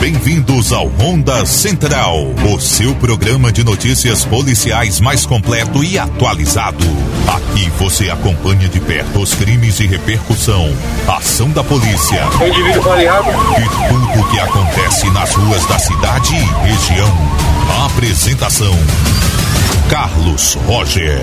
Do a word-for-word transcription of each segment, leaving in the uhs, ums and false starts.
Bem-vindos ao Ronda Central, o seu programa de notícias policiais mais completo e atualizado. Aqui você acompanha de perto os crimes e repercussão, ação da polícia e tudo o que acontece nas ruas da cidade e região. A apresentação: Carlos Roger.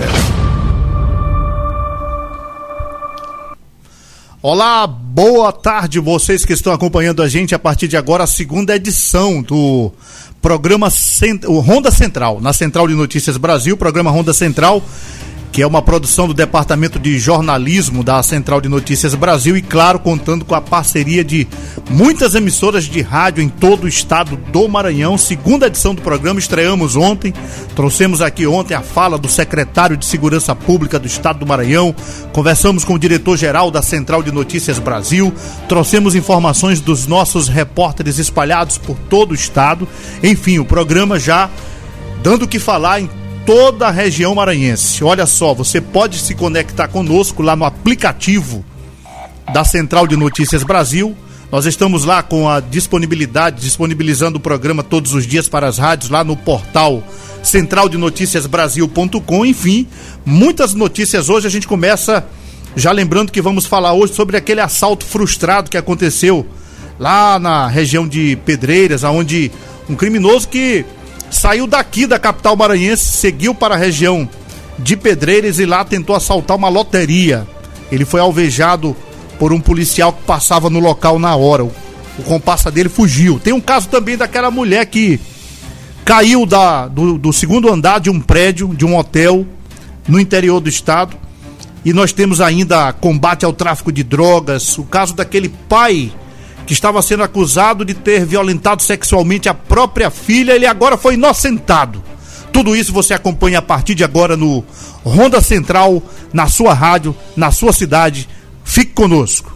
Olá, boa tarde, vocês que estão acompanhando a gente a partir de agora, a segunda edição do programa Cent... o Ronda Central, na Central de Notícias Brasil, programa Ronda Central, que é uma produção do Departamento de Jornalismo da Central de Notícias Brasil e, claro, contando com a parceria de muitas emissoras de rádio em todo o estado do Maranhão. Segunda edição do programa, estreamos ontem, trouxemos aqui ontem a fala do secretário de Segurança Pública do estado do Maranhão, conversamos com o diretor-geral da Central de Notícias Brasil, trouxemos informações dos nossos repórteres espalhados por todo o estado. Enfim, o programa já dando o que falar em toda a região maranhense. Olha só, você pode se conectar conosco lá no aplicativo da Central de Notícias Brasil. Nós estamos lá com a disponibilidade, disponibilizando o programa todos os dias para as rádios, lá no portal central de noticias brasil ponto com. Enfim, muitas notícias hoje. A gente começa já lembrando que vamos falar hoje sobre aquele assalto frustrado que aconteceu lá na região de Pedreiras, onde um criminoso que saiu daqui da capital maranhense, seguiu para a região de Pedreiras e lá tentou assaltar uma loteria. Ele foi alvejado por um policial que passava no local na hora. O, o comparsa dele fugiu. Tem um caso também daquela mulher que caiu da, do, do segundo andar de um prédio, de um hotel no interior do estado. E nós temos ainda combate ao tráfico de drogas, o caso daquele pai que estava sendo acusado de ter violentado sexualmente a própria filha. Ele agora foi inocentado. Tudo isso você acompanha a partir de agora no Ronda Central, na sua rádio, na sua cidade. Fique conosco.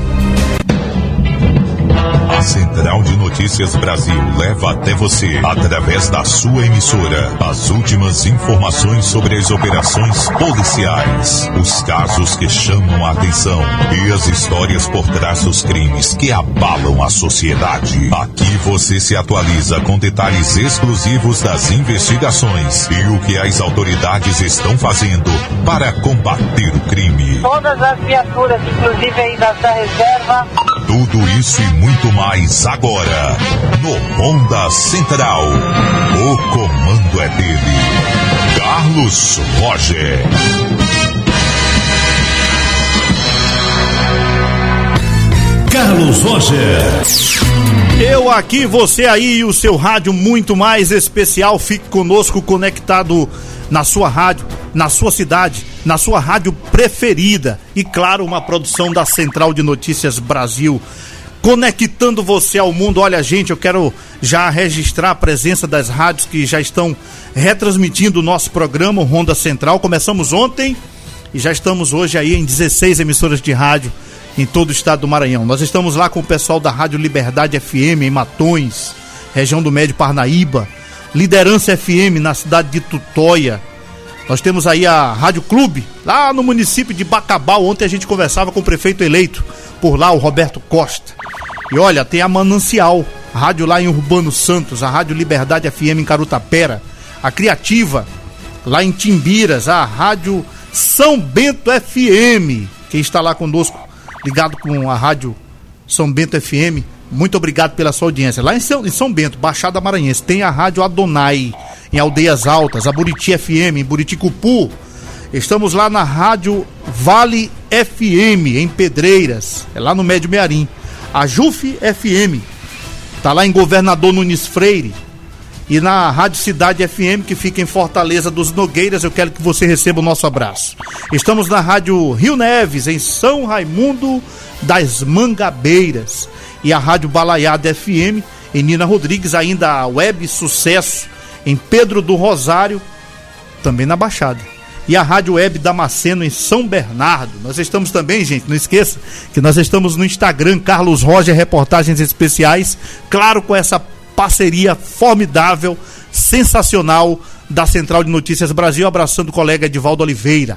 A Central de Notícias Brasil leva até você, através da sua emissora, as últimas informações sobre as operações policiais, os casos que chamam a atenção e as histórias por trás dos crimes que abalam a sociedade. Aqui você se atualiza com detalhes exclusivos das investigações e o que as autoridades estão fazendo para combater o crime. Todas as viaturas, inclusive aí da reserva. Tudo isso e muito mais agora no Ronda Central. O comando é dele, Carlos Roger. Carlos Roger. Eu aqui, você aí e o seu rádio muito mais especial. Fique conosco, conectado na sua rádio, na sua cidade, na sua rádio preferida. E claro, uma produção da Central de Notícias Brasil, conectando você ao mundo. Olha, gente, eu quero já registrar a presença das rádios que já estão retransmitindo o nosso programa, o Ronda Central. Começamos ontem e já estamos hoje aí em dezesseis emissoras de rádio em todo o estado do Maranhão. Nós estamos lá com o pessoal da Rádio Liberdade F M em Matões, região do Médio Parnaíba, Liderança F M na cidade de Tutóia. Nós temos aí a Rádio Clube, lá no município de Bacabal. Ontem a gente conversava com o prefeito eleito por lá, o Roberto Costa. E olha, tem a Manancial, a rádio lá em Urbano Santos, a Rádio Liberdade F M em Carutapera, a Criativa, lá em Timbiras, a Rádio São Bento F M. Quem está lá conosco, ligado com a Rádio São Bento F M, muito obrigado pela sua audiência. Lá em São, em São Bento, Baixada Maranhense, tem a Rádio Adonai, em Aldeias Altas, a Buriti F M, em Buriticupu. Estamos lá na Rádio Vale F M, em Pedreiras, é lá no Médio Mearim. A Juf F M, tá lá em Governador Nunes Freire. E na Rádio Cidade F M, que fica em Fortaleza dos Nogueiras, eu quero que você receba o nosso abraço. Estamos na Rádio Rio Neves, em São Raimundo das Mangabeiras. E a Rádio Balaiada F M, em Nina Rodrigues, ainda a Web Sucesso, em Pedro do Rosário, também na Baixada. E a Rádio Web Damasceno, em São Bernardo. Nós estamos também, gente, não esqueça que nós estamos no Instagram, Carlos Roger Reportagens Especiais, claro, com essa parceria formidável, sensacional da Central de Notícias Brasil, abraçando o colega Edivaldo Oliveira.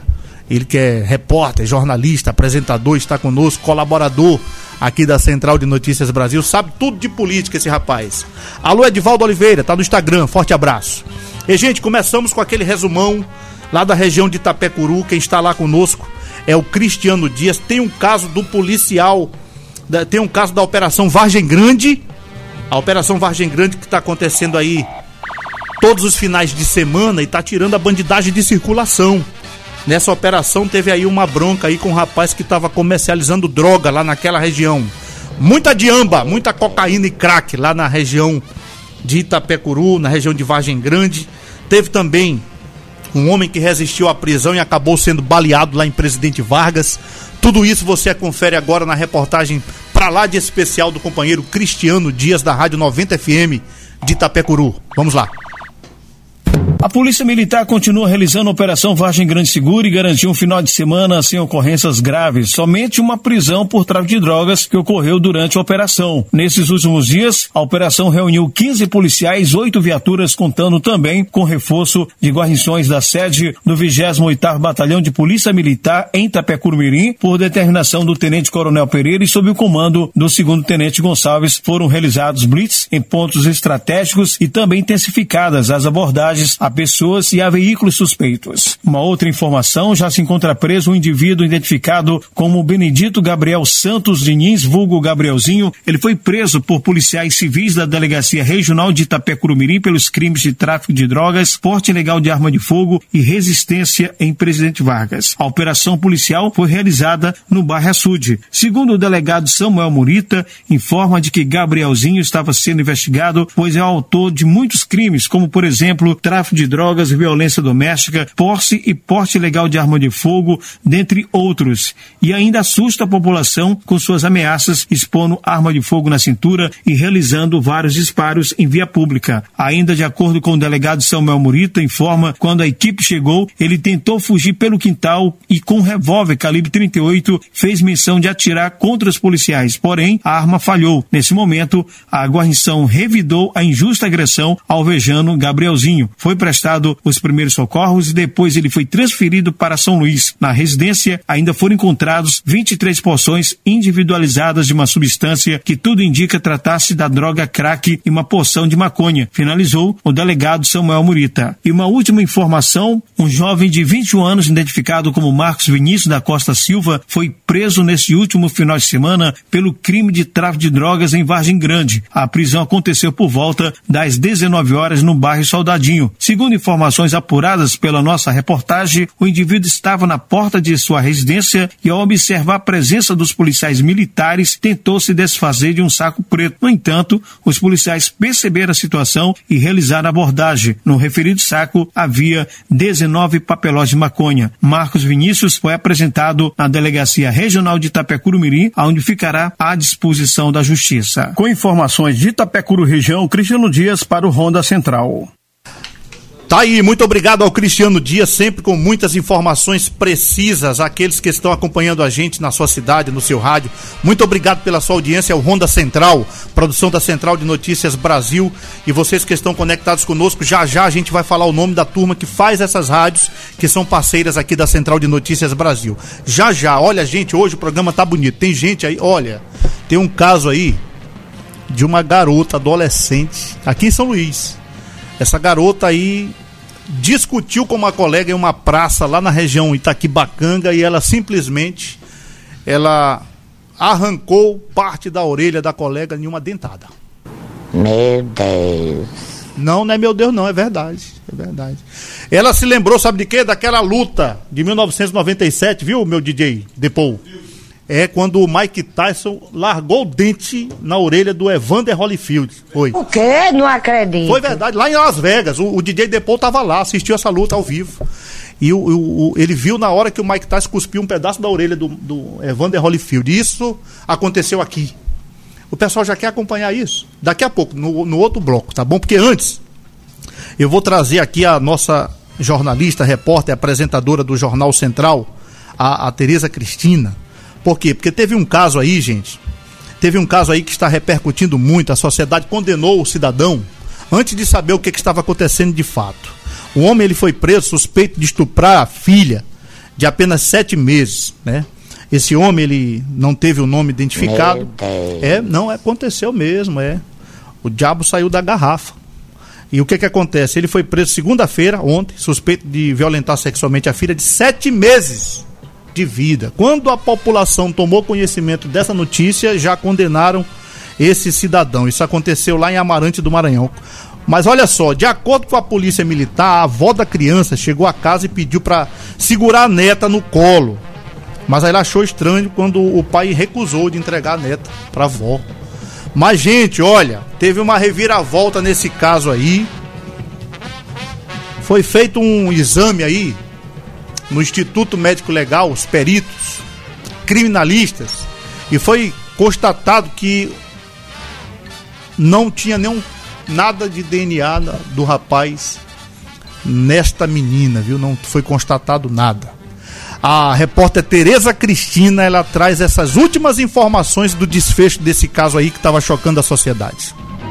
Ele que é repórter, jornalista, apresentador, está conosco, colaborador aqui da Central de Notícias Brasil, sabe tudo de política esse rapaz. Alô, Edivaldo Oliveira, tá no Instagram, forte abraço. E, gente, começamos com aquele resumão lá da região de Itapecuru. Quem está lá conosco é o Cristiano Dias. Tem um caso do policial, tem um caso da Operação Vargem Grande, a Operação Vargem Grande que está acontecendo aí todos os finais de semana e está tirando a bandidagem de circulação. Nessa operação teve aí uma bronca aí com um rapaz que estava comercializando droga lá naquela região. Muita diamba, muita cocaína e crack lá na região de Itapecuru, na região de Vargem Grande. Teve também um homem que resistiu à prisão e acabou sendo baleado lá em Presidente Vargas. Tudo isso você confere agora na reportagem pra lá de especial do companheiro Cristiano Dias, da Rádio noventa F M de Itapecuru. Vamos lá. A Polícia Militar continua realizando a Operação Vargem Grande Segura e garantiu um final de semana sem ocorrências graves, somente uma prisão por tráfico de drogas que ocorreu durante a operação. Nesses últimos dias, a operação reuniu quinze policiais, oito viaturas, contando também com reforço de guarnições da sede do vigésimo oitavo Batalhão de Polícia Militar em Itapecuru-Mirim, por determinação do Tenente Coronel Pereira e sob o comando do segundo Tenente Gonçalves. Foram realizados blitz em pontos estratégicos e também intensificadas as abordagens a pessoas e a veículos suspeitos. Uma outra informação: já se encontra preso um indivíduo identificado como Benedito Gabriel Santos Diniz, vulgo Gabrielzinho. Ele foi preso por policiais civis da Delegacia Regional de Itapecuru-Mirim pelos crimes de tráfico de drogas, porte ilegal de arma de fogo e resistência em Presidente Vargas. A operação policial foi realizada no bairro Açude. Segundo o delegado Samuel Murita, informa de que Gabrielzinho estava sendo investigado, pois é o autor de muitos crimes, como por exemplo, tráfico de drogas, violência doméstica, posse e porte ilegal de arma de fogo, dentre outros. E ainda assusta a população com suas ameaças, expondo arma de fogo na cintura e realizando vários disparos em via pública. Ainda de acordo com o delegado Samuel Murita, informa, quando a equipe chegou, ele tentou fugir pelo quintal e com um revólver calibre trinta e oito fez menção de atirar contra os policiais, porém a arma falhou. Nesse momento, a guarnição revidou a injusta agressão, alvejando Gabrielzinho. Foi prestado os primeiros socorros e depois ele foi transferido para São Luís. Na residência ainda foram encontrados vinte e três porções individualizadas de uma substância que tudo indica tratar-se da droga crack e uma porção de maconha, finalizou o delegado Samuel Murita. E uma última informação: um jovem de vinte e um anos, identificado como Marcos Vinícius da Costa Silva, foi preso neste último final de semana pelo crime de tráfico de drogas em Vargem Grande. A prisão aconteceu por volta das dezenove horas no bairro Soldadinho. Segundo informações apuradas pela nossa reportagem, o indivíduo estava na porta de sua residência e, ao observar a presença dos policiais militares, tentou se desfazer de um saco preto. No entanto, os policiais perceberam a situação e realizaram a abordagem. No referido saco havia dezenove papelões de maconha. Marcos Vinícius foi apresentado na Delegacia Regional de Itapecuru-Mirim, onde ficará à disposição da Justiça. Com informações de Itapecuru região, Cristiano Dias para o Ronda Central. Tá aí, muito obrigado ao Cristiano Dias, sempre com muitas informações precisas, aqueles que estão acompanhando a gente na sua cidade, no seu rádio. Muito obrigado pela sua audiência, ao Ronda Central, produção da Central de Notícias Brasil, e vocês que estão conectados conosco, já já a gente vai falar o nome da turma que faz essas rádios, que são parceiras aqui da Central de Notícias Brasil. Já já, olha gente, hoje o programa tá bonito, tem gente aí, olha, tem um caso aí de uma garota adolescente aqui em São Luís. Essa garota aí discutiu com uma colega em uma praça lá na região Itaquibacanga e ela simplesmente ela arrancou parte da orelha da colega em uma dentada. Meu Deus. Não, não é meu Deus não, é verdade, é verdade. Ela se lembrou, sabe de quê? Daquela luta de mil novecentos e noventa e sete, viu, meu D J Depou? É quando o Mike Tyson largou o dente na orelha do Evander Holyfield. Foi. O quê? Não acredito. Foi verdade, lá em Las Vegas. O, o D J Depou tava lá, assistiu essa luta ao vivo. E o, o, o, ele viu na hora que o Mike Tyson cuspiu um pedaço da orelha do, do Evander Holyfield. Isso aconteceu aqui. O pessoal já quer acompanhar isso? Daqui a pouco, no, no outro bloco, tá bom? Porque antes, eu vou trazer aqui a nossa jornalista, repórter, apresentadora do Jornal Central, a, a Tereza Cristina. Por quê? Porque teve um caso aí, gente, teve um caso aí que está repercutindo muito, a sociedade condenou o cidadão antes de saber o que, que estava acontecendo de fato. O homem ele foi preso suspeito de estuprar a filha de apenas sete meses, né? Esse homem, ele não teve o nome identificado. É, não, aconteceu mesmo, é. O diabo saiu da garrafa. E o que que acontece? Ele foi preso segunda-feira, ontem, suspeito de violentar sexualmente a filha de sete meses de vida. Quando a população tomou conhecimento dessa notícia, já condenaram esse cidadão. Isso aconteceu lá em Amarante do Maranhão. Mas olha só, de acordo com a polícia militar, a avó da criança chegou a casa e pediu para segurar a neta no colo. Mas aí ela achou estranho quando o pai recusou de entregar a neta para a avó. Mas, gente, olha, teve uma reviravolta nesse caso aí. Foi feito um exame aí no Instituto Médico Legal, os peritos criminalistas, e foi constatado que não tinha nenhum nada de D N A do rapaz nesta menina, viu? Não foi constatado nada. A repórter Tereza Cristina, ela traz essas últimas informações do desfecho desse caso aí que estava chocando a sociedade.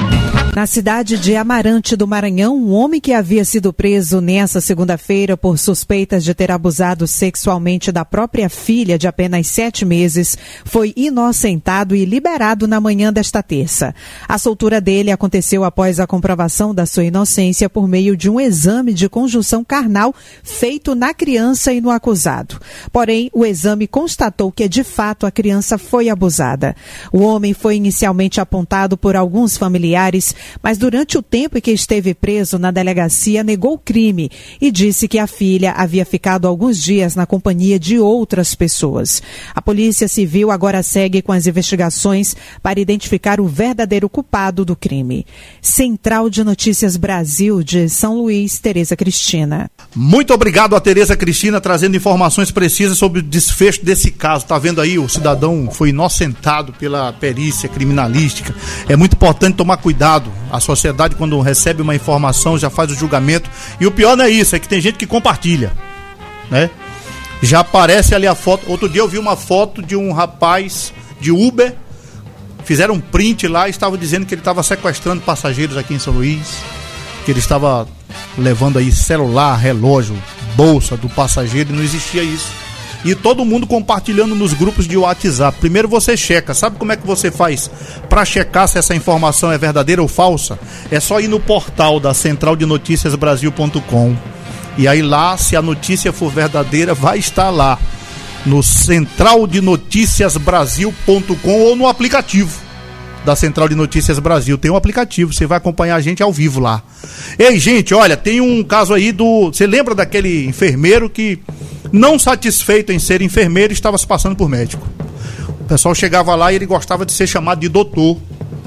Na cidade de Amarante do Maranhão, um homem que havia sido preso nessa segunda-feira por suspeitas de ter abusado sexualmente da própria filha de apenas sete meses foi inocentado e liberado na manhã desta terça. A soltura dele aconteceu após a comprovação da sua inocência por meio de um exame de conjunção carnal feito na criança e no acusado. Porém, o exame constatou que de fato a criança foi abusada. O homem foi inicialmente apontado por alguns familiares, mas durante o tempo em que esteve preso na delegacia negou o crime e disse que a filha havia ficado alguns dias na companhia de outras pessoas. A Polícia Civil agora segue com as investigações para identificar o verdadeiro culpado do crime. Central de Notícias Brasil de São Luís, Tereza Cristina. Muito obrigado a Tereza Cristina trazendo informações precisas sobre o desfecho desse caso. Tá vendo aí, o cidadão foi inocentado pela perícia criminalística. É muito importante tomar cuidado. A sociedade, quando recebe uma informação, já faz o julgamento. E o pior não é isso, é que tem gente que compartilha, né? Já aparece ali a foto. Outro dia eu vi uma foto de um rapaz de Uber. Fizeram um print lá e estavam dizendo que ele estava sequestrando passageiros aqui em São Luís. Que ele estava levando aí celular, relógio, bolsa do passageiro, e não existia isso. E todo mundo compartilhando nos grupos de WhatsApp. Primeiro você checa. Sabe como é que você faz para checar se essa informação é verdadeira ou falsa? É só ir no portal da central de noticias brasil ponto com. E aí lá, se a notícia for verdadeira, vai estar lá no central de noticias brasil ponto com ou no aplicativo da Central de Notícias Brasil. Tem um aplicativo, você vai acompanhar a gente ao vivo lá. Ei, gente, olha, tem um caso aí do... Você lembra daquele enfermeiro que, não satisfeito em ser enfermeiro, estava se passando por médico? O pessoal chegava lá e ele gostava de ser chamado de doutor.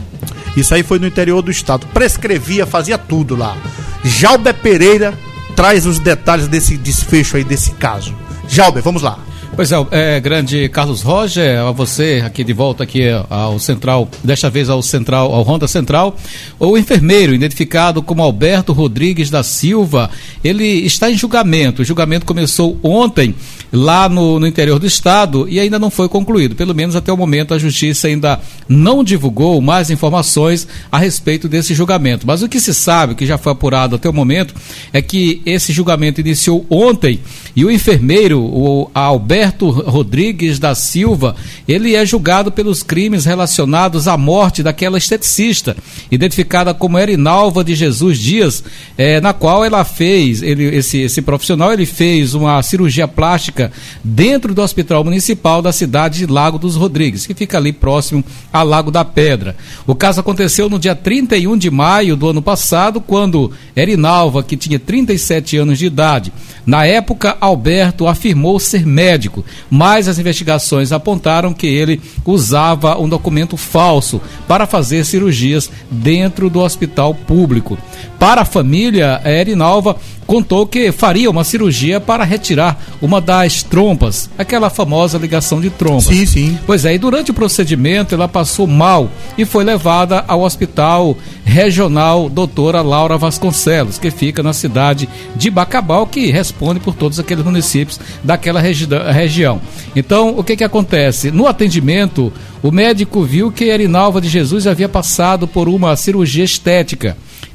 Isso aí foi no interior do estado. Prescrevia, fazia tudo lá. Jalber Pereira traz os detalhes desse desfecho aí, desse caso. Jalber, vamos lá. Pois é, é, grande Carlos Roger, a você aqui de volta aqui ao Central, desta vez ao Central, ao Ronda Central. O enfermeiro, identificado como Alberto Rodrigues da Silva, ele está em julgamento. O julgamento começou ontem lá no, no interior do estado e ainda não foi concluído. Pelo menos até o momento a justiça ainda não divulgou mais informações a respeito desse julgamento. Mas o que se sabe, que já foi apurado até o momento, é que esse julgamento iniciou ontem e o enfermeiro, o Alberto Rodrigues da Silva, ele é julgado pelos crimes relacionados à morte daquela esteticista, identificada como Erinalva de Jesus Dias, é, na qual ela fez, ele, esse, esse profissional, ele fez uma cirurgia plástica dentro do Hospital Municipal da cidade de Lago dos Rodrigues, que fica ali próximo a Lago da Pedra. O caso aconteceu no dia trinta e um de maio do ano passado, quando Erinalva, que tinha trinta e sete anos de idade, na época Alberto afirmou ser médico, mas as investigações apontaram que ele usava um documento falso para fazer cirurgias dentro do hospital público. Para a família, a Erinalva contou que faria uma cirurgia para retirar uma das trompas, aquela famosa ligação de trompas. Sim, sim. Pois é, e durante o procedimento ela passou mal e foi levada ao Hospital Regional Doutora Laura Vasconcelos, que fica na cidade de Bacabal, que responde por todos aqueles municípios daquela regi- região. Então, o que que acontece? No atendimento, o médico viu que Erinalva de Jesus havia passado por uma cirurgia estética.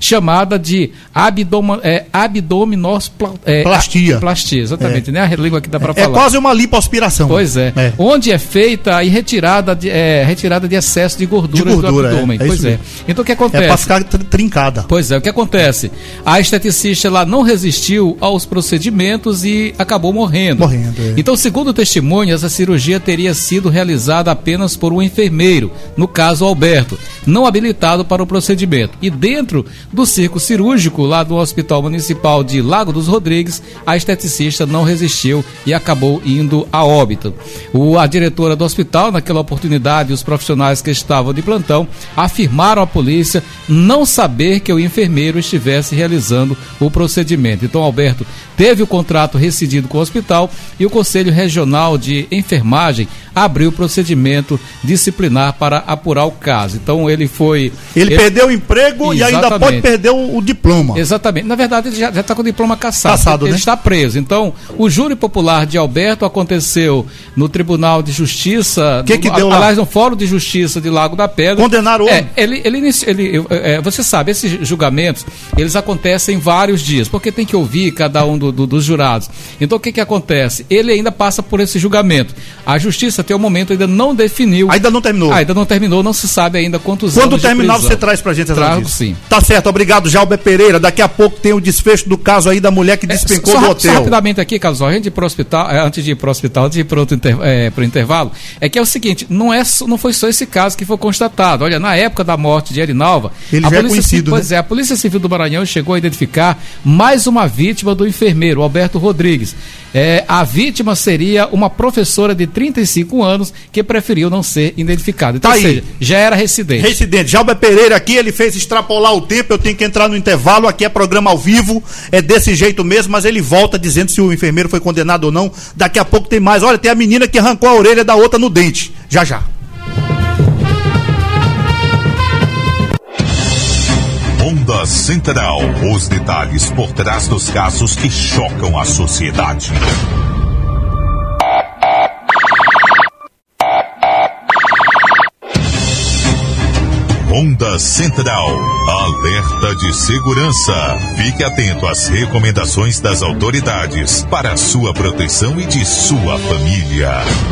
chamada de abdom, é, abdominoplastia. É, plastia, exatamente, é. né? A língua que dá para é, falar. É quase uma lipoaspiração. Pois é. é. Onde é feita a retirada de, é, retirada de excesso de gordura, de gordura do abdômen. É. É pois é. Então o que acontece? É para ficar trincada. Pois é, o que acontece? A esteticista ela não resistiu aos procedimentos e acabou morrendo. Morrendo, é. Então, segundo testemunhas, a cirurgia teria sido realizada apenas por um enfermeiro, no caso Alberto, não habilitado para o procedimento. E dentro do circo cirúrgico, lá do Hospital Municipal de Lago dos Rodrigues, a esteticista não resistiu e acabou indo a óbito. O, a diretora do hospital, naquela oportunidade, os profissionais que estavam de plantão, afirmaram à polícia não saber que o enfermeiro estivesse realizando o procedimento. Então, Alberto teve o contrato rescindido com o hospital e o Conselho Regional de Enfermagem abriu o procedimento disciplinar para apurar o caso. Então ele foi... Ele, ele... perdeu o emprego Exatamente. E ainda pode perder o, o diploma. Exatamente. Na verdade, ele já está com o diploma cassado. Cassado, ele né? está preso. Então, o júri popular de Alberto aconteceu no Tribunal de Justiça... O que, que deu lá? Aliás, no Fórum de Justiça de Lago da Pedra. Condenaram o é, ele, ele, ele, é, Você sabe, esses julgamentos, eles acontecem vários dias, porque tem que ouvir cada um do, do, dos jurados. Então, o que, que acontece? Ele ainda passa por esse julgamento. A Justiça, até o momento, ainda não definiu. Ainda não terminou. Ah, ainda não terminou, não se sabe ainda quantos Quando anos terminar, você traz pra gente essa Trago, notícia. sim. Tá certo, obrigado, Jalber Pereira. Daqui a pouco tem o desfecho do caso aí da mulher que despencou é, só, do só, hotel. Só rapidamente aqui, Carlos, antes de ir pro hospital, antes de ir pro hospital, antes de ir pro, outro inter, é, pro intervalo, é que é o seguinte, não, é, não foi só esse caso que foi constatado. Olha, na época da morte de Erinalva, ele a já polícia, é conhecido, pois né? é, a Polícia Civil do Maranhão chegou a identificar mais uma vítima do enfermeiro, Alberto Rodrigues. É, a vítima seria uma professora de trinta e cinco anos que preferiu não ser identificada. Então, tá ou seja, já era residente. Residente. Jalber Pereira aqui, ele fez extrapolar o tempo, eu tenho que entrar no intervalo, aqui é programa ao vivo, é desse jeito mesmo, mas ele volta dizendo se o enfermeiro foi condenado ou não. Daqui a pouco tem mais. Olha, tem a menina que arrancou a orelha da outra no dente. Já, já. Onda Central. Os detalhes por trás dos casos que chocam a sociedade. Onda Central. Alerta de segurança. Fique atento às recomendações das autoridades para a sua proteção e de sua família.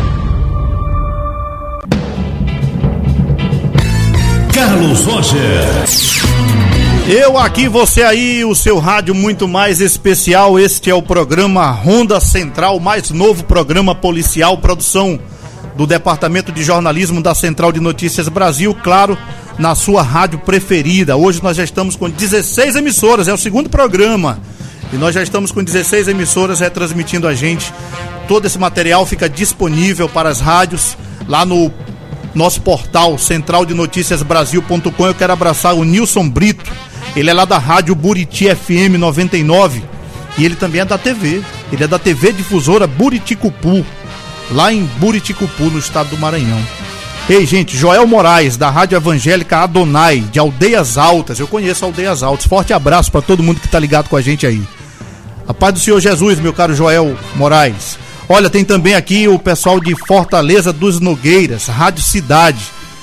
Carlos Roger. Eu aqui, você aí, o seu rádio muito mais especial. Este é o programa Ronda Central, mais novo programa policial, produção do Departamento de Jornalismo da Central de Notícias Brasil, claro, na sua rádio preferida. Hoje nós já estamos com dezesseis emissoras, é o segundo programa. E nós já estamos com dezesseis emissoras retransmitindo a gente. Todo esse material fica disponível para as rádios lá no nosso portal central de noticias brasil ponto com. Eu quero abraçar o Nilson Brito. Ele é lá da rádio Buriti F M noventa e nove e ele também é da T V. Ele é da T V Difusora Buriticupu, lá em Buriticupu, no estado do Maranhão. Ei, gente, Joel Moraes, da Rádio Evangélica Adonai, de Aldeias Altas. Eu conheço Aldeias Altas. Forte abraço para todo mundo que tá ligado com a gente aí. A paz do Senhor Jesus, meu caro Joel Moraes. Olha, tem também aqui o pessoal de Fortaleza dos Nogueiras, Rádio Cidade.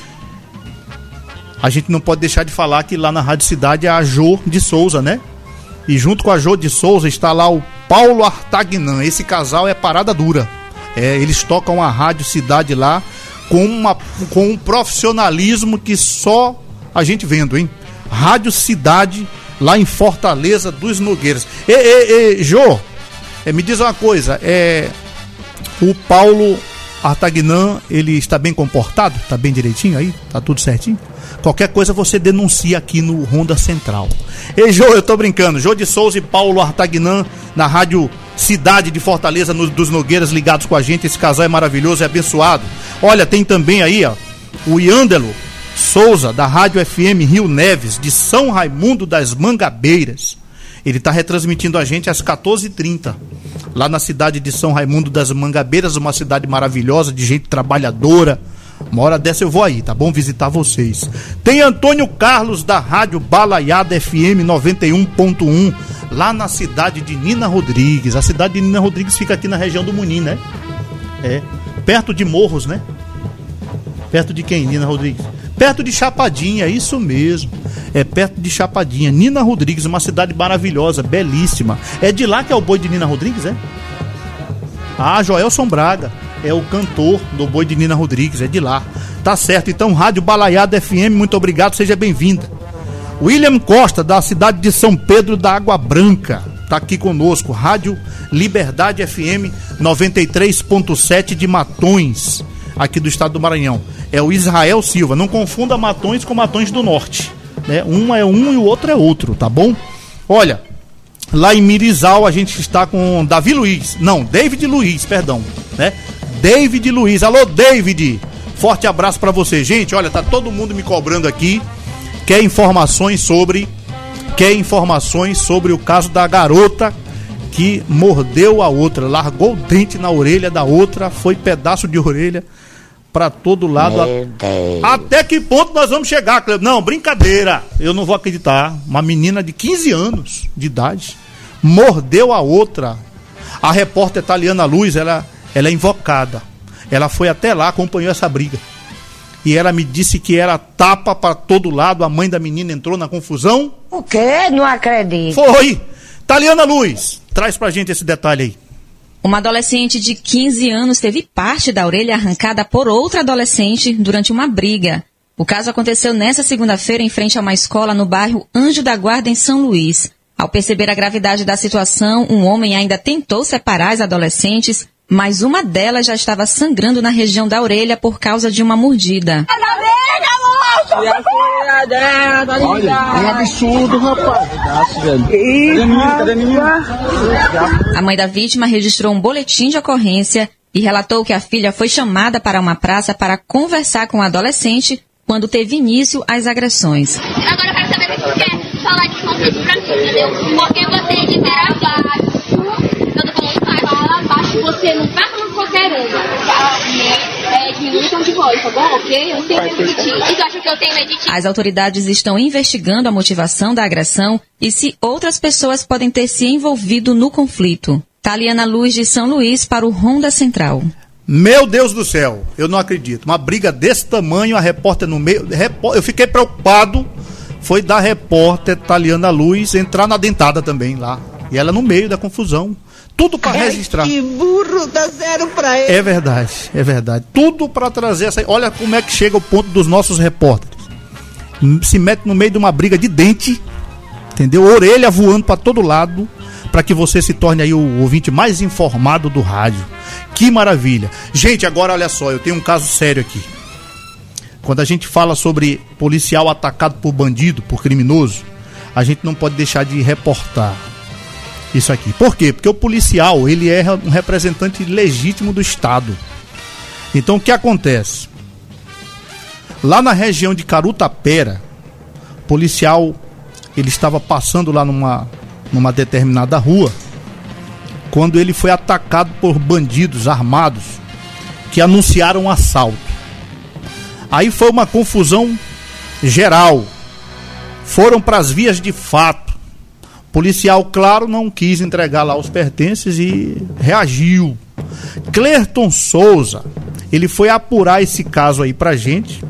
A gente não pode deixar de falar que lá na Rádio Cidade é a Jô de Souza, né? E junto com a Jô de Souza está lá o Paulo Artagnan. Esse casal é parada dura. É, eles tocam a Rádio Cidade lá com, uma, com um profissionalismo que só a gente vendo, hein? Rádio Cidade, lá em Fortaleza dos Nogueiras. Ei, ei, ei, Jô, é, me diz uma coisa, é, o Paulo Artagnan, ele está bem comportado? Está bem direitinho aí? Tá tudo certinho? Qualquer coisa você denuncia aqui no Ronda Central. Ei, Jô, eu tô brincando. Jô de Souza e Paulo Artagnan na Rádio Cidade de Fortaleza no, dos Nogueiras ligados com a gente. Esse casal é maravilhoso, é abençoado. Olha, tem também aí, ó, o Iândelo Souza, da Rádio F M Rio Neves, de São Raimundo das Mangabeiras. Ele está retransmitindo a gente às quatorze e trinta, lá na cidade de São Raimundo das Mangabeiras, uma cidade maravilhosa, de gente trabalhadora. Uma hora dessa eu vou aí, tá bom? Visitar vocês. Tem Antônio Carlos, da Rádio Balaiada F M noventa e um ponto um, lá na cidade de Nina Rodrigues. A cidade de Nina Rodrigues fica aqui na região do Munim, né? É, perto de Morros, né? Perto de quem, Nina Rodrigues? Perto de Chapadinha, isso mesmo. É perto de Chapadinha. Nina Rodrigues, uma cidade maravilhosa, belíssima. É de lá que é o boi de Nina Rodrigues, é? Ah, Joelson Braga é o cantor do boi de Nina Rodrigues, é de lá. Tá certo, então Rádio Balaiada F M, muito obrigado, seja bem-vinda. William Costa, da cidade de São Pedro da Água Branca, tá aqui conosco. Rádio Liberdade F M noventa e três ponto sete de Matões, aqui do estado do Maranhão. É o Israel Silva, não confunda Matões com Matões do Norte, né? Um é um e o outro é outro, tá bom? Olha, lá em Mirizal a gente está com Davi Luiz, não, David Luiz, perdão, né? David Luiz, alô David, forte abraço pra você. Gente, olha, tá todo mundo me cobrando aqui, quer informações sobre, quer informações sobre o caso da garota que mordeu a outra, largou o dente na orelha da outra, foi pedaço de orelha pra todo lado. Meu Deus. Até que ponto nós vamos chegar, Cleber? Não, brincadeira, eu não vou acreditar. Uma menina de quinze anos de idade mordeu a outra. A repórter Taliana Luz, ela, ela é invocada. Ela foi até lá, acompanhou essa briga. E ela me disse que era tapa para todo lado. A mãe da menina entrou na confusão. O quê? Não acredito. Foi! Taliana Luz, traz pra gente esse detalhe aí. Uma adolescente de quinze anos teve parte da orelha arrancada por outra adolescente durante uma briga. O caso aconteceu nesta segunda-feira em frente a uma escola no bairro Anjo da Guarda, em São Luís. Ao perceber a gravidade da situação, um homem ainda tentou separar as adolescentes, mas uma delas já estava sangrando na região da orelha por causa de uma mordida. Olha, é um absurdo, rapaz. A mãe da vítima registrou um boletim de ocorrência e relatou que a filha foi chamada para uma praça para conversar com o adolescente quando teve início as agressões. Agora eu quero saber se você quer falar de conflito pra mim, entendeu? Porque você é de ver abaixo. Eu tô falando mais, fala abaixo, você não tá falando qualquer um. É, diminui o tom de voz, tá bom? Ok? Eu tenho medo de ti. E tu acha que eu tenho medo de ti? As autoridades estão investigando a motivação da agressão e se outras pessoas podem ter se envolvido no conflito. Taliana Luz, de São Luís, para o Ronda Central. Meu Deus do céu, eu não acredito. Uma briga desse tamanho, a repórter no meio... Eu fiquei preocupado, foi da repórter Taliana Luz entrar na dentada também lá. E ela no meio da confusão. Tudo para registrar. Que burro, dá zero pra ele. É verdade, é verdade. Tudo para trazer essa... Olha como é que chega o ponto dos nossos repórteres. Se mete no meio de uma briga de dente, entendeu? Orelha voando para todo lado, para que você se torne aí o ouvinte mais informado do rádio. Que maravilha. Gente, agora olha só, eu tenho um caso sério aqui. Quando a gente fala sobre policial atacado por bandido, por criminoso, a gente não pode deixar de reportar isso aqui. Por quê? Porque o policial, ele é um representante legítimo do Estado. Então o que acontece? Lá na região de Carutapera, o policial, ele estava passando lá numa, numa determinada rua, quando ele foi atacado por bandidos armados que anunciaram um assalto. Aí foi uma confusão geral. Foram para as vias de fato. O policial, claro, não quis entregar lá os pertences e reagiu. Clerton Souza, ele foi apurar esse caso aí pra gente.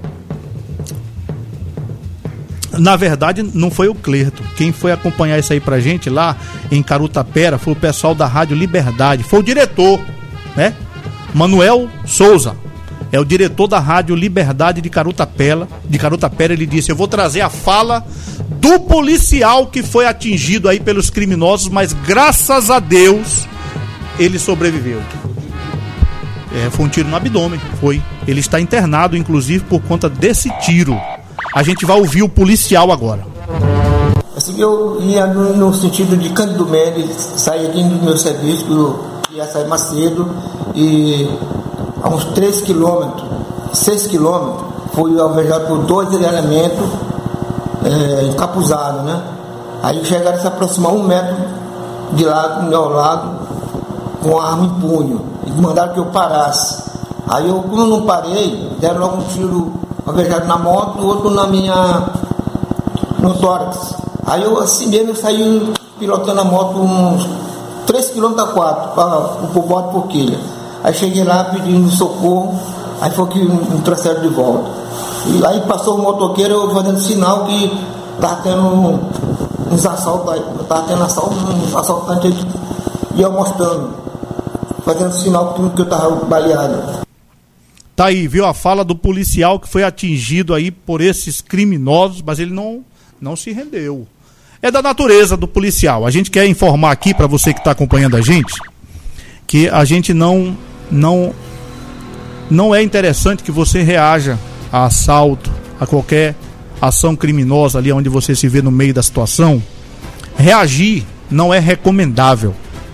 Na verdade, não foi o Clerton. Quem foi acompanhar isso aí pra gente lá em Carutapera foi o pessoal da Rádio Liberdade. Foi o diretor, né? Manuel Souza. É o diretor da Rádio Liberdade de Carutapera. De Carutapera, ele disse: eu vou trazer a fala do policial que foi atingido aí pelos criminosos, mas graças a Deus ele sobreviveu. É, foi um tiro no abdômen, foi. Ele está internado, inclusive, por conta desse tiro. A gente vai ouvir o policial agora. Assim, eu ia no, no sentido de Cândido Mendes, saía aqui do meu serviço, eu ia sair mais cedo, e a uns três quilômetros, seis quilômetros, fui alvejado por dois elementos é, encapuzados, né? Aí chegaram a se aproximar um metro de lado, do meu lado, com a arma em punho, e mandaram que eu parasse. Aí eu, como eu não parei, deram logo um tiro alvejado na moto, o outro na minha, no tórax. Aí eu assim mesmo eu saí pilotando a moto uns três quilômetros a quatro para o povoado Porquilha. Aí cheguei lá pedindo socorro, aí foi que me trouxeram de volta. E aí passou o motoqueiro, eu fazendo sinal que tá tendo uns assaltos aí, tá tendo assalto, uns assaltantes aí, e eu mostrando, fazendo sinal que eu tava baleado. Tá aí, viu a fala do policial que foi atingido aí por esses criminosos, mas ele não, não se rendeu. É da natureza do policial. A gente quer informar aqui para você que está acompanhando a gente que a gente não, não, não é interessante que você reaja a assalto, a qualquer ação criminosa ali onde você se vê no meio da situação. Reagir não é recomendável.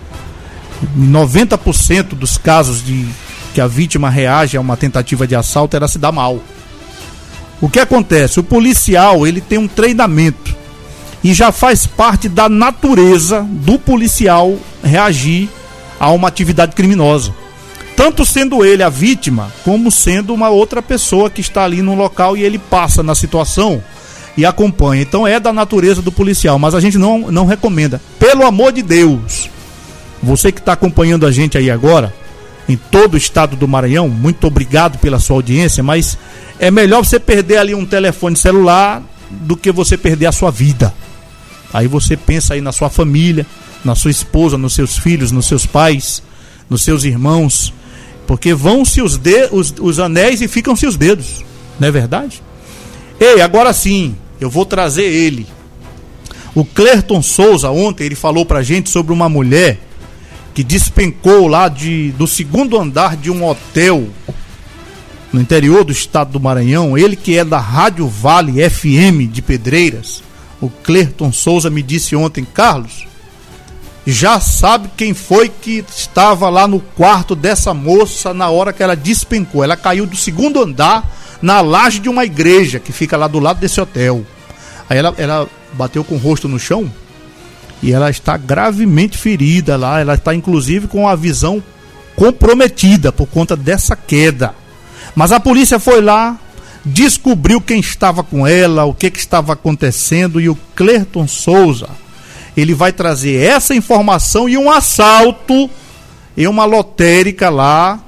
noventa por cento dos casos de que a vítima reage a uma tentativa de assalto, ela se dá mal. O que acontece? O policial, ele tem um treinamento e já faz parte da natureza do policial reagir a uma atividade criminosa, tanto sendo ele a vítima, como sendo uma outra pessoa que está ali no local e ele passa na situação e acompanha. Então é da natureza do policial, mas a gente não, não recomenda. Pelo amor de Deus, você que está acompanhando a gente aí agora, em todo o estado do Maranhão, muito obrigado pela sua audiência, mas é melhor você perder ali um telefone celular do que você perder a sua vida. Aí você pensa aí na sua família, na sua esposa, nos seus filhos, nos seus pais, nos seus irmãos, porque vão-se os, de, os, os anéis e ficam-se os dedos, não é verdade? Ei, agora sim, eu vou trazer ele. O Clerton Souza, ontem, ele falou pra gente sobre uma mulher que despencou lá de, do segundo andar de um hotel no interior do estado do Maranhão. Ele que é da Rádio Vale F M de Pedreiras, o Clerton Souza me disse ontem: Carlos, já sabe quem foi que estava lá no quarto dessa moça na hora que ela despencou. Ela caiu do segundo andar na laje de uma igreja que fica lá do lado desse hotel. Aí ela, ela bateu com o rosto no chão e ela está gravemente ferida lá. Ela está inclusive com a visão comprometida por conta dessa queda. Mas a polícia foi lá, descobriu quem estava com ela, o que, que estava acontecendo, e o Clerton Souza, ele vai trazer essa informação e um assalto em uma lotérica lá.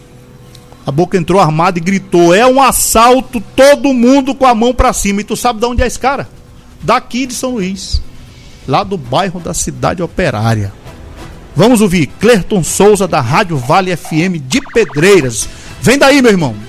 A boca entrou armada e gritou: é um assalto, todo mundo com a mão pra cima. E tu sabe de onde é esse cara? Daqui de São Luís, lá do bairro da Cidade Operária. Vamos ouvir Clerton Souza, da Rádio Vale F M de Pedreiras. Vem daí, meu irmão.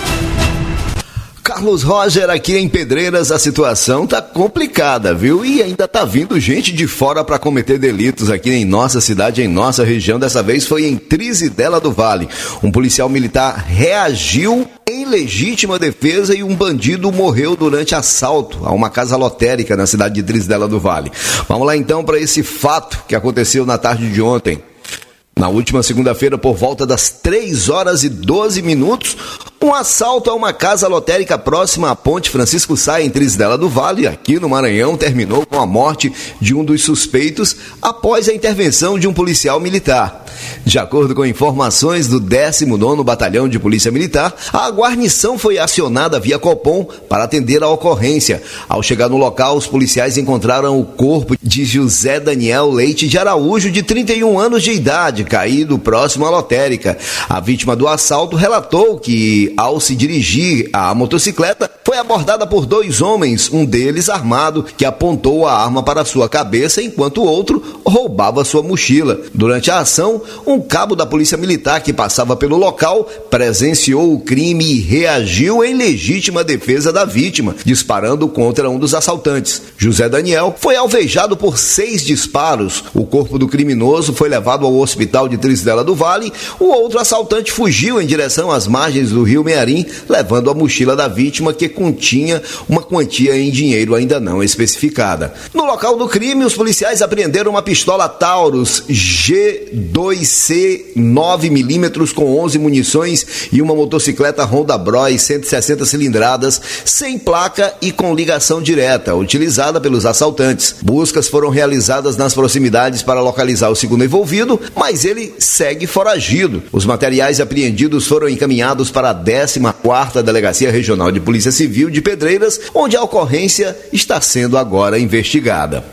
Carlos Roger, aqui em Pedreiras a situação tá complicada, viu? E ainda tá vindo gente de fora para cometer delitos aqui em nossa cidade, em nossa região. Dessa vez foi em Trizidela do Vale. Um policial militar reagiu em legítima defesa e um bandido morreu durante assalto a uma casa lotérica na cidade de Trizidela do Vale. Vamos lá então para esse fato que aconteceu na tarde de ontem. Na última segunda-feira, por volta das três horas e doze minutos, um assalto a uma casa lotérica próxima à Ponte Francisco Sá, em Trizidela do Vale, aqui no Maranhão, terminou com a morte de um dos suspeitos após a intervenção de um policial militar. De acordo com informações do décimo nono Batalhão de Polícia Militar, a guarnição foi acionada via Copom para atender a ocorrência. Ao chegar no local, os policiais encontraram o corpo de José Daniel Leite de Araújo, de trinta e um anos de idade, caído próximo à lotérica. A vítima do assalto relatou que, ao se dirigir à motocicleta, foi abordada por dois homens, um deles armado, que apontou a arma para sua cabeça, enquanto o outro roubava sua mochila. Durante a ação, um cabo da Polícia Militar que passava pelo local presenciou o crime e reagiu em legítima defesa da vítima, disparando contra um dos assaltantes. José Daniel foi alvejado por seis disparos. O corpo do criminoso foi levado ao hospital de Trizidela do Vale. O outro assaltante fugiu em direção às margens do rio Mearim, levando a mochila da vítima, que continha uma quantia em dinheiro ainda não especificada. No local do crime, os policiais apreenderam uma pistola Taurus G dois C nove milímetros com onze munições e uma motocicleta Honda Bros cento e sessenta cilindradas, sem placa e com ligação direta, utilizada pelos assaltantes. Buscas foram realizadas nas proximidades para localizar o segundo envolvido, mas ele segue foragido. Os materiais apreendidos foram encaminhados para a décima quarta Delegacia Regional de Polícia Civil de Pedreiras, onde a ocorrência está sendo agora investigada.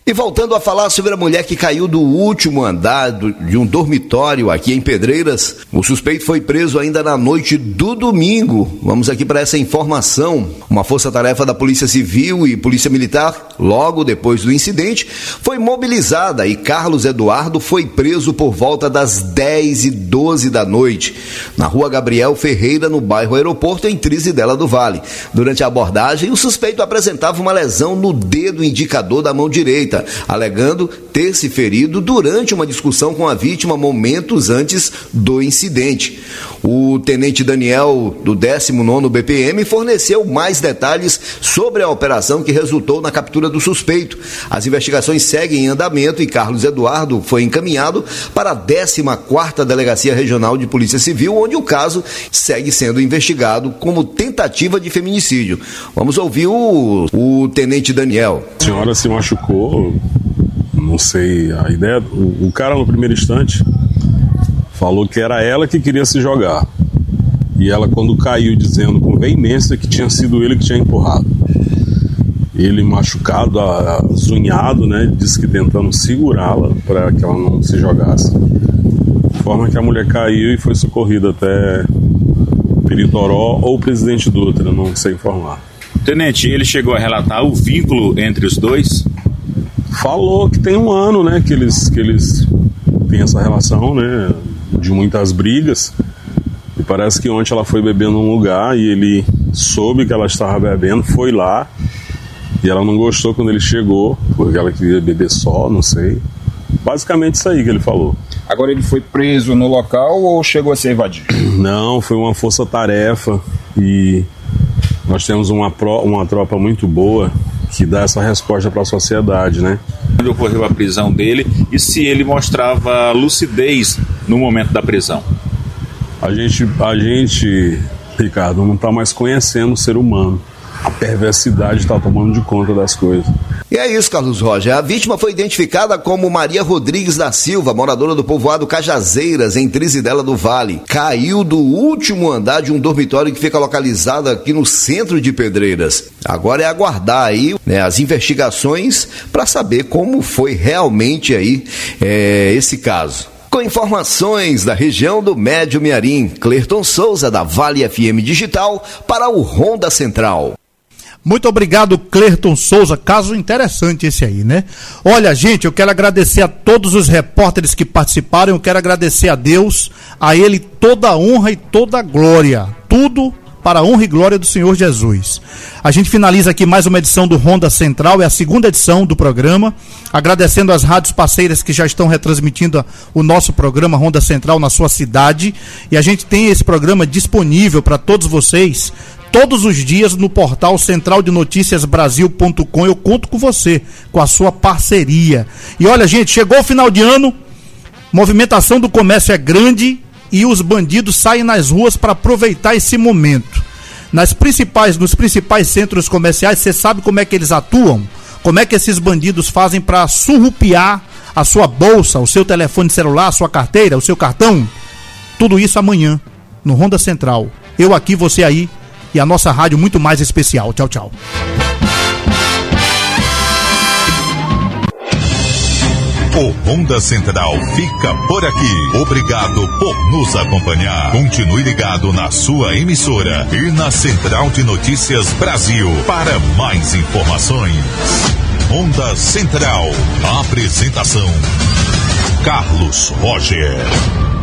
E voltando a falar sobre a mulher que caiu do último andar do, de um dormitório aqui em Pedreiras, o suspeito foi preso ainda na noite do domingo. Vamos aqui para essa informação. Uma força-tarefa da Polícia Civil e Polícia Militar, logo depois do incidente, foi mobilizada e Carlos Eduardo foi preso por volta das dez e doze da noite, na rua Gabriel Ferreira, no bairro Aeroporto, em Trizidela do Vale. Durante a abordagem, o suspeito apresentava uma lesão no dedo indicador da mão direita, alegando ter se ferido durante uma discussão com a vítima momentos antes do incidente. O tenente Daniel, do décimo nono B P M, forneceu mais detalhes sobre a operação que resultou na captura do suspeito. As investigações seguem em andamento e Carlos Eduardo foi encaminhado para a décima quarta Delegacia Regional de Polícia Civil, onde o caso segue sendo investigado como tentativa de feminicídio. Vamos ouvir o, o tenente Daniel. A senhora se machucou, não sei, a ideia, o, o cara no primeiro instante falou que era ela que queria se jogar, e ela, quando caiu, dizendo com veemência que tinha sido ele que tinha empurrado. Ele machucado, azunhado, né, disse que tentando segurá-la para que ela não se jogasse, de forma que a mulher caiu e foi socorrida até Peritoró ou Presidente Dutra, não sei informar. Tenente, ele chegou a relatar o vínculo entre os dois? Falou que tem um ano, né, que eles, que eles têm essa relação, né, de muitas brigas, e parece que ontem ela foi beber num lugar e ele soube que ela estava bebendo, foi lá, e ela não gostou quando ele chegou, porque ela queria beber só, não sei. Basicamente isso aí que ele falou. Agora ele foi preso no local ou chegou a ser evadido? Não, foi uma força-tarefa e nós temos uma, pro, uma tropa muito boa que dá essa resposta para a sociedade, né? Onde ocorreu a prisão dele e se ele mostrava lucidez no momento da prisão? A gente, a gente, Ricardo, não está mais conhecendo o ser humano. A perversidade está tomando de conta das coisas. E é isso, Carlos Roger. A vítima foi identificada como Maria Rodrigues da Silva, moradora do povoado Cajazeiras, em Trizidela do Vale. Caiu do último andar de um dormitório que fica localizado aqui no centro de Pedreiras. Agora é aguardar aí, né, as investigações para saber como foi realmente aí é, esse caso. Com informações da região do Médio Mearim, Clerton Souza, da Vale F M Digital, para o Ronda Central. Muito obrigado, Clerton Souza. Caso interessante esse aí, né? Olha, gente, eu quero agradecer a todos os repórteres que participaram. Eu quero agradecer a Deus, a Ele toda a honra e toda a glória. Tudo para a honra e glória do Senhor Jesus. A gente finaliza aqui mais uma edição do Ronda Central, é a segunda edição do programa, agradecendo as rádios parceiras que já estão retransmitindo o nosso programa Ronda Central na sua cidade, e a gente tem esse programa disponível para todos vocês, todos os dias no portal central de noticias brasil ponto com. Eu conto com você, com a sua parceria. E olha, gente, chegou o final de ano, movimentação do comércio é grande, e os bandidos saem nas ruas para aproveitar esse momento. Nas principais, nos principais centros comerciais, você sabe como é que eles atuam? Como é que esses bandidos fazem para surrupiar a sua bolsa, o seu telefone celular, a sua carteira, o seu cartão? Tudo isso amanhã, no Ronda Central. Eu aqui, você aí, e a nossa rádio muito mais especial. Tchau, tchau. O Ronda Central fica por aqui. Obrigado por nos acompanhar. Continue ligado na sua emissora e na Central de Notícias Brasil para mais informações. Ronda Central. Apresentação: Carlos Roger.